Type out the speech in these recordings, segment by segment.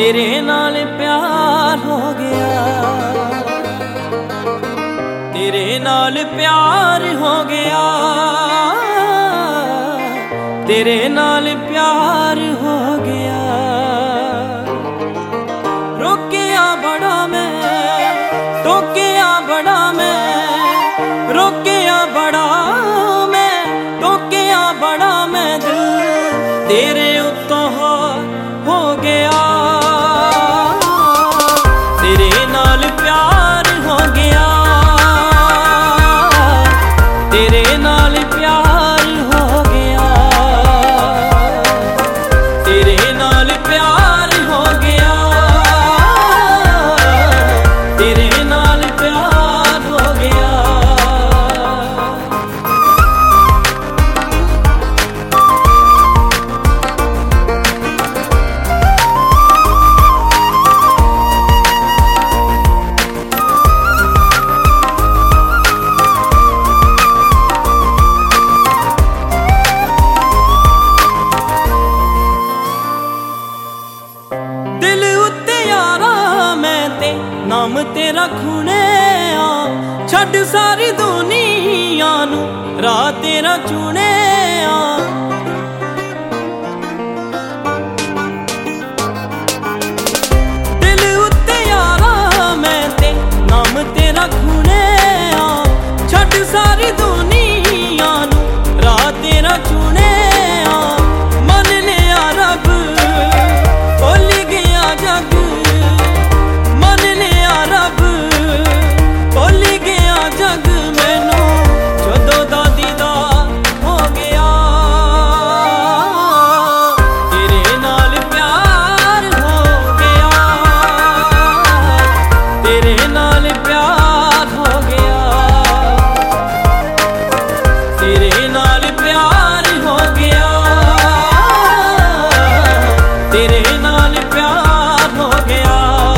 तेरे नाल प्यार हो गया, तेरे नाल प्यार हो गया, तेरे नाल प्यार हो गया। रोकिया बड़ा मैं, टोकिया बड़ा मैं, रोकिया बड़ा मैं, टोकिया बड़ा मैं, दिल तेरे उत्तों हो गया। तेरे नाल प्यार हो गया, तेरे नाल प्यार हो गया, तेरे नाल प्यार हो गया, तेरे नाल प्यार हो गया। दिल उत्ते यारा मैं ते नाम तेरा खुने आ, छड़ सारी दुनिया नू राह तेरा चुने आ। दिल उत्ते यारा मैं ते नाम तेरा खुने आ, छड़ सारी दुनिया नू राह तेरा चुने आ। मन लिया रब बोली गया जग, मन लिया रब बोली गया जग, मैनू जदों दा दीदार हो गया। तेरे नाल प्यार हो गया, तेरे नाल प्यार हो गया, तेरे नाल प्यार हो गया, तेरे नाल प्यार हो गया।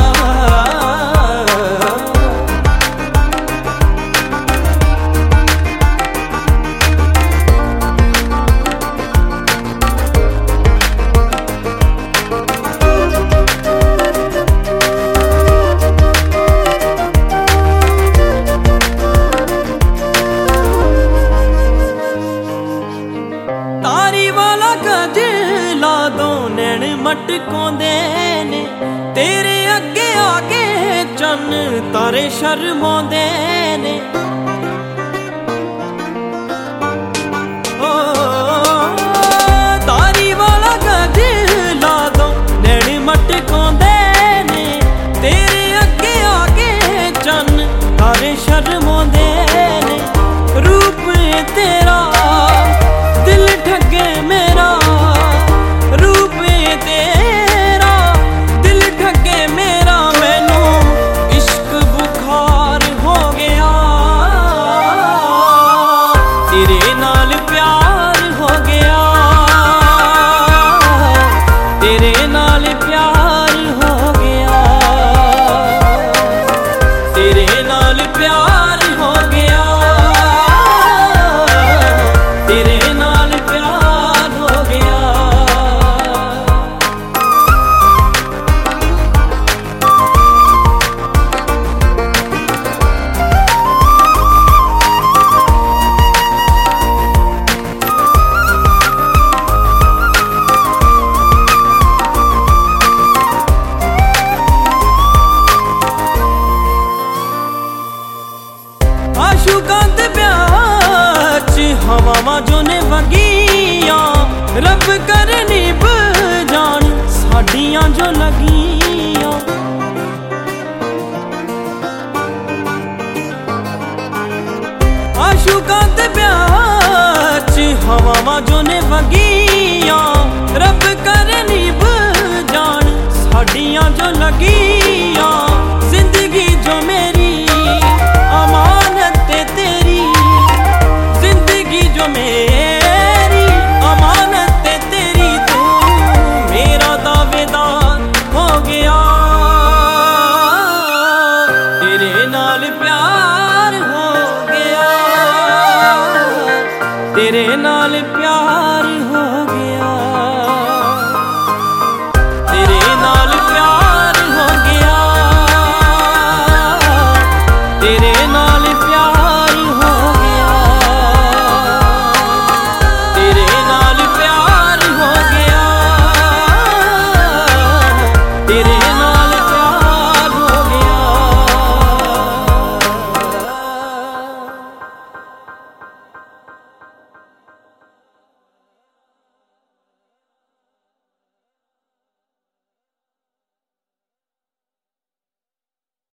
तारी वाला गजला दो नैन मटकोंदे ने, तेरे अगे आके चन्न तारे शर्मांदे ने। ओ तारी वाला गजला दो नैन मटकोंदे ने, तेरे अगे आके चन्न तारे शर्मांदे ने। रूप तेरा दिल ठगे मेरा, रूप तेरा दिल ठगे मेरा, मैनू इश्क बुखार हो गया। तेरे नाल प्यार हो गया, तेरे नाल प्यार हो गया, तेरे नाल प्यार हो गया, तेरे नाल प्यार हो गया। आशुकां दे प्यार च हवावां जो ने वगियां, रब करनी बजान साडियां जो लगियां। आशुकां दे प्यार च हवावां जो ने वगियां, रब करनी बजान साडियां जो लगियां।